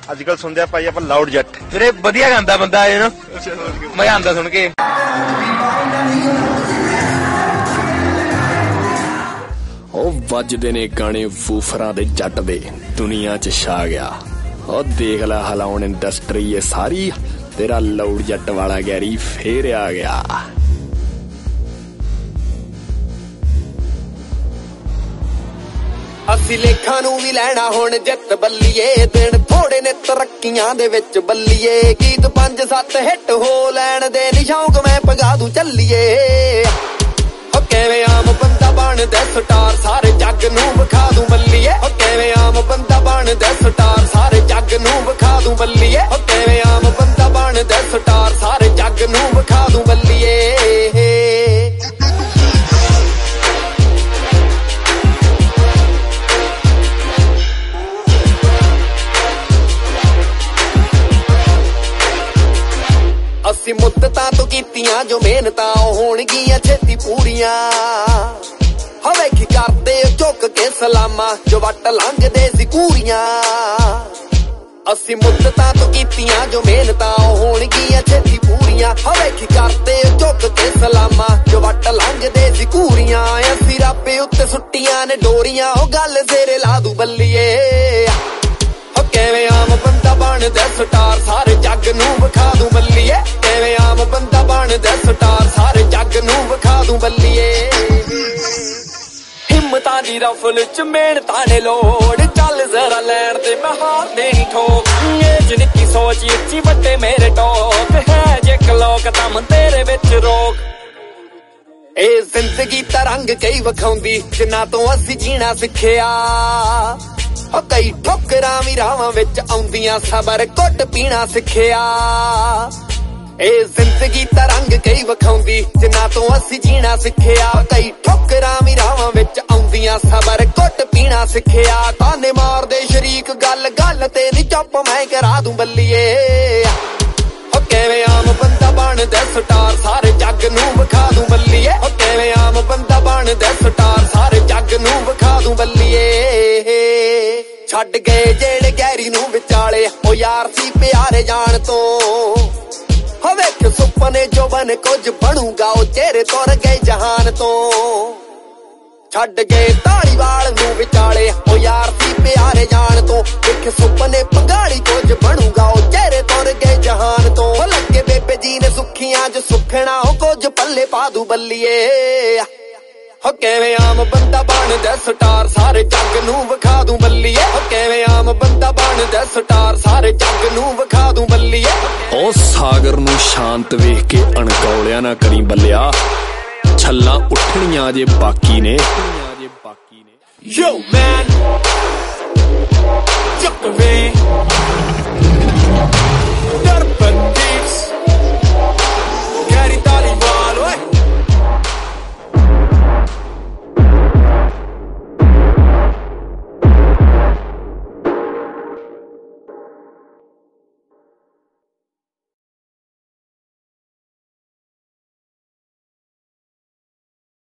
ਅੱਜ ਕੱਲ ਸੁਣਦੇ ਆ ਭਾਈ ਆਪਾਂ ਲਾਊਡ ਜੱਟ ਵੀਰੇ ਵਧੀਆ ਗਾਉਂਦਾ ਬੰਦਾ ਇਹ ਨਾ ਮਜ਼ਾ ਆਉਂਦਾ ਸੁਣ ਕੇ। ਉਹ ਵੱਜਦੇ ਨੇ ਗਾਣੇ ਵੂਫਰਾਂ ਦੇ ਜੱਟ ਦੇ, ਦੁਨੀਆ 'ਚ ਛਾ ਗਿਆ। ਉਹ ਦੇਖ ਲੈ ਹਲਾਉਣ ਇੰਡਸਟਰੀ ਏ ਸਾਰੀ, ਤੇਰਾ ਲਾਊਡ ਜੱਟ ਵਾਲਾ ਗੈਰੀ ਫੇਰ ਆ ਗਿਆ। ਅਸੀਂ ਲੇਖਾਂ ਨੂੰ ਵੀ ਲੈਣਾ ਹੁਣ ਜਿੱਤ ਬੱਲੀਏ, ਦਿਨ ਥੋੜੇ ਨੇ ਤਰੱਕੀਆਂ ਦੇ ਵਿੱਚ ਬੱਲੀਏ। ਗੀਤ 5-7 ਹਿੱਟ ਹੋ ਲੈਣ ਦੇ ਨੀ ਸ਼ੌਂਕ ਮੈਂ ਪਗਾ ਦੂੰ ਚੱਲੀਏ। ਉਹ ਕਿਵੇਂ ਆਮ ਬੰਦਾ ਬਣਦਾ ਸਟਾਰ, ਸਾਰੇ ਜੱਗ ਨੂੰ ਵਿਖਾ ਦੂੰ ਬੱਲੀਏ। ਉਹ ਕਿਵੇਂ ਆਮ ਬੰਦਾ ਬਣਦਾ ਸਟਾਰ, ਸਾਰੇ ਜੱਗ ਨੂੰ ਵਿਖਾ ਦੂੰ ਬੱਲੀਏ। ਉਹ ਕਿਵੇਂ ਆਮ ਬੰਦਾ ਬਣਦਾ ਸਟਾਰ, ਸਾਰੇ ਜੱਗ ਨੂੰ ਵਿਖਾ ਦੂੰ ਬੱਲੀਏ। ਅਸੀਂ ਮੁੱਦਤਾਂ ਤੋਂ ਕੀਤੀਆਂ ਜੋ ਮਿਹਨਤਾਂ, ਉਹ ਹੋਣਗੀਆਂ ਛੇਤੀ ਪੂਰੀਆਂ। ਹਵੇਖੀ ਕਰਦੇ ਝੁੱਕ ਕੇ ਸਲਾਮਾਂ, ਜੋ ਵੱਟ ਲੰਘਦੇ ਸੀ ਕੂਰੀਆਂ। ਅਸੀਂ ਮੁੱਦਤਾਂ ਤੋਂ ਕੀਤੀਆਂ ਜੋ ਮਿਹਨਤਾਂ, ਉਹ ਹੋਣਗੀਆਂ ਛੇਤੀ ਪੂਰੀਆਂ। ਹਵੇਖੀ ਕਰਦੇ ਝੁੱਕ ਕੇ ਸਲਾਮਾਂ, ਜੋ ਵੱਟ ਲੰਘਦੇ ਸੀ ਕੂਰੀਆਂ। ਅਸੀਂ ਰੱਬੇ ਉੱਤੇ ਸੁੱਟੀਆਂ ਨੇ ਡੋਰੀਆਂ, ਉਹ ਗੱਲ ਸਿਰੇ ਲਾ ਦੂ ਬੱਲੀਏ। ਕਿਵੇਂ ਆਮ ਬੰਦਾ ਬਣਦਾ ਸਟਾਰ, ਸਾਰੇ ਜੱਗ ਨੂੰ ਵਿਖਾ ਦੂੰ ਬੱਲੀਏ। ਕਿਵੇਂ ਆਮ ਬੰਦਾ ਬਣਦਾ ਸਟਾਰ, ਸਾਰੇ ਜੱਗ ਨੂੰ ਵਿਖਾ ਦੂੰ ਬੱਲੀਏ। ਹਿੰਮਤਾਂ ਦੀ ਰਫਲ ਚ ਮਿਹਨਤਾਂ ਨੇ ਲੋੜ, ਚੱਲ ਜ਼ਰਾ ਲੈਣ ਤੇ ਮੈਂ ਹਾਰ ਨਹੀਂ ਠੋਕ। ਇਹ ਨਿੱਕੀ ਸੋਚ ਉੱਚੀ ਵੱਡੇ ਮੇਰੇ ਟੋਕ, ਹੈ ਜੇ ਕਲੋਕ ਦਮ ਤੇਰੇ ਵਿੱਚ ਰੋਕ। ਇਹ ਜ਼ਿੰਦਗੀ ਤਾਂ ਰੰਗ ਕਈ ਵਿਖਾਉਂਦੀ, ਜਿਨ੍ਹਾਂ ਤੋਂ ਅਸੀਂ ਜੀਣਾ ਸਿੱਖਿਆ। ਉਹ ਕਈ ਠੋਕਰਾਂ ਵੀ ਰਾਵਾਂ ਵਿੱਚ ਆਉਂਦੀਆਂ, ਸਬਰ ਘੁੱਟ ਪੀਣਾ ਸਿੱਖਿਆ। ਇਹ ਜ਼ਿੰਦਗੀ ਤਾਂ ਰੰਗ ਕਈ ਵਿਖਾਉਂਦੀ, ਜਿਨ੍ਹਾਂ ਤੋਂ ਅਸੀਂ ਜੀਣਾ ਸਿੱਖਿਆ। ਕਈ ਠੋਕਰਾਂ ਵੀ ਰਾਵਾਂ ਵਿੱਚ ਆਉਂਦੀਆਂ, ਸਬਰ ਘੁੱਟ ਪੀਣਾ ਸਿੱਖਿਆ। ਤਾਨੇ ਮਾਰਦੇ ਸ਼ਰੀਕ ਗੱਲ ਗੱਲ ਤੇ ਨੀ ਚੁੱਪ ਮੈਂ ਕਰਾ ਦੂੰ ਬੱਲੀਏ। ਉਹ ਕਿਵੇਂ ਆਮ ਬੰਦਾ ਬਣਦਾ ਸਟਾਰ, ਸਾਰੇ ਜੱਗ ਨੂੰ ਵਿਖਾ ਦੂੰ ਬੱਲੀਏ। ਉਹ ਕਿਵੇਂ ਆਮ ਬੰਦਾ ਬਣਦਾ ਸਟਾਰ, ਸਾਰੇ ਜੱਗ ਨੂੰ ਵਿਖਾ ਦੂੰ ਬੱਲੀਏ। ਛੱਡ ਗਏ ਜਿਹੜੇ ਗੈਰੀ ਨੂੰ ਵਿਚਾਲੇ, ਉਹ ਯਾਰ ਸੀ ਪਿਆਰੇ ਜਾਣ ਤੋਂ। ਵੇਖ ਸੁਪਨੇ ਜੋ ਬਨ ਕੁਝ ਬਣੂਗਾ, ਉਹ ਚਿਹਰੇ ਤੁਰ ਗਏ ਜਹਾਨ ਤੋਂ। ਛੱਡ ਗਏ ਧਾਲੀਵਾਲ ਨੂੰ ਵਿਚਾਲੇ, ਉਹ ਯਾਰ ਸੀ ਪਿਆਰੇ ਜਾਣ ਤੋਂ। ਵੇਖ ਸੁਪਨੇ ਪੰਗਾਲੀ ਕੁਝ ਬਣੂਗਾ, ਉਹ ਚਿਹਰੇ ਤੁਰ ਗਏ ਜਹਾਨ ਤੋਂ। ਲੱਗੇ ਬੇਬੇ ਜੀ ਨੇ ਸੁੱਖੀਆਂ ਚ ਸੁਖਣਾ, ਉਹ ਕੁਝ ਪੱਲੇ ਪਾ ਦੂ ਬੱਲੀਏ। ਹੋ ਕਿਵੇਂ ਆਮ ਬੰਦਾ ਬਣਦਾ ਸਟਾਰ, ਸਾਰੇ ਜੱਗ ਨੂੰ ਵਿਖਾ ਦੂੰ ਬੱਲੀਏ। ਹੋ ਕਿਵੇਂ ਆਮ ਬੰਦਾ ਬਣਦਾ ਸਟਾਰ, ਸਾਰੇ ਜੱਗ ਨੂੰ ਵਿਖਾ ਦੂੰ ਬੱਲੀਏ। ਉਹ ਸਾਗਰ ਨੂੰ ਸ਼ਾਂਤ ਵੇਖ ਕੇ ਅਣਕੌਲਿਆ ਨਾ ਕਰੀ ਬੱਲਿਆ, ਛੱਲਾਂ ਉੱਠਣੀਆਂ ਜੇ ਬਾਕੀ ਨੇ। Yo man, jump the rain.